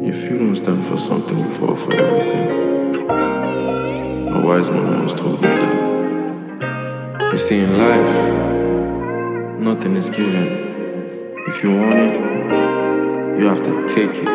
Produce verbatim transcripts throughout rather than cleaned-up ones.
If you don't stand for something, you fall for everything. A wise man once told me that. You see, in life, nothing is given. If you want it, you have to take it.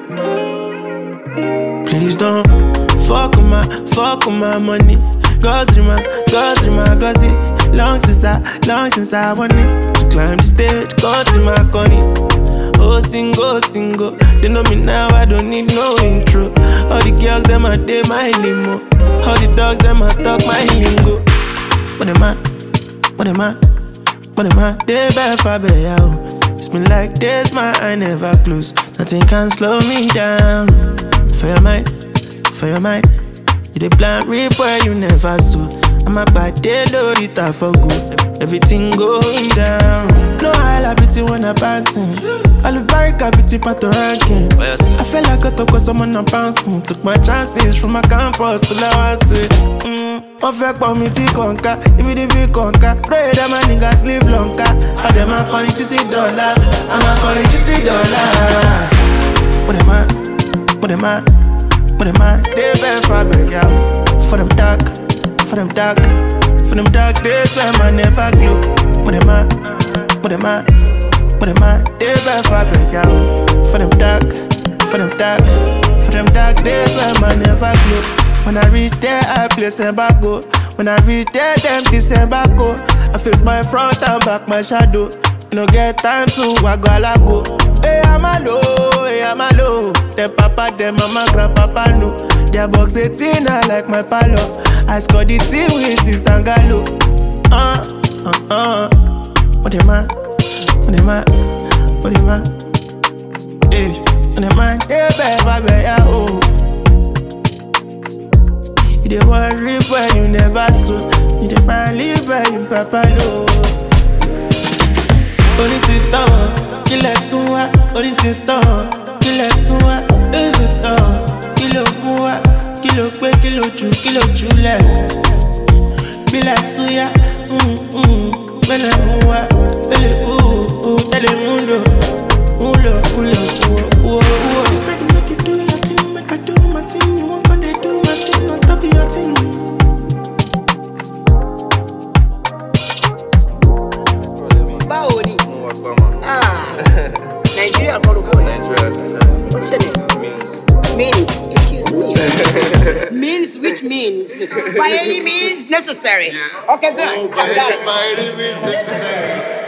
Please don't fuck with my, fuck with my money. Go through my, go through my gossip. Long since I, long since I want it. To climb the stage, go to my corny. Oh, single, single. They know me now, I don't need no intro. All the girls, them a day my limo. All the dogs, them a talk my lingo. What am I? What am I? What am I? They better for better. It's been like this, my eye never close. Nothing can slow me down. For your mind, for your mind. You the blind rip where you never saw. I'm a bad day, load it up for good. Everything going down. No highlight when I'm bouncing. All the barricade beauty part the ranking. I feel like I took someone I'm bouncing. Took my chances from my campus to Lawasi. Mm, I feel like me to conquer. If it be conquer, pray that my niggas live longer. I dem a call it fifty dollar. I'm a call it fifty dollar. What am I? What am I? What am I? They been for big out. For them dark, for them dark, for them dark days when I never glow. What am I? What am I? What am I? They been for big out. For them dark, for them dark, for them dark days when I never glow. When I reach there, I place them back go. When I reach there, them December go. I face my front and back my shadow. You no get time to wagala go. Hey, I'm alone, hey, I'm alone. Them papa, them mama, grandpapa no. Their box eighteen, I like my palo. I score the team with this sangalo. Uh, uh, uh. What am I? What am I? What am I? Hey, what am I? Hey, baby, baby, oh. You the one rip where you never saw. You the man live where you papa know. Only to town, kill it to her. Only to town, kill it to her. Live it down, kilo mua, kilo kwe, kilo chu, kilo chule. Bila suya, mm mm, bele mua, bele ooh ooh, bele mundo, mulo mulo, ooh ooh. It's like make you do your thing, make I do my thing. You want to do my thing, on top of your thing. Baoni. Ah, Nigeria or Nigeria. What's your name? Means. Means. Excuse me. Means which means? By any means necessary. Yes. Okay, good. I got it. By any means necessary.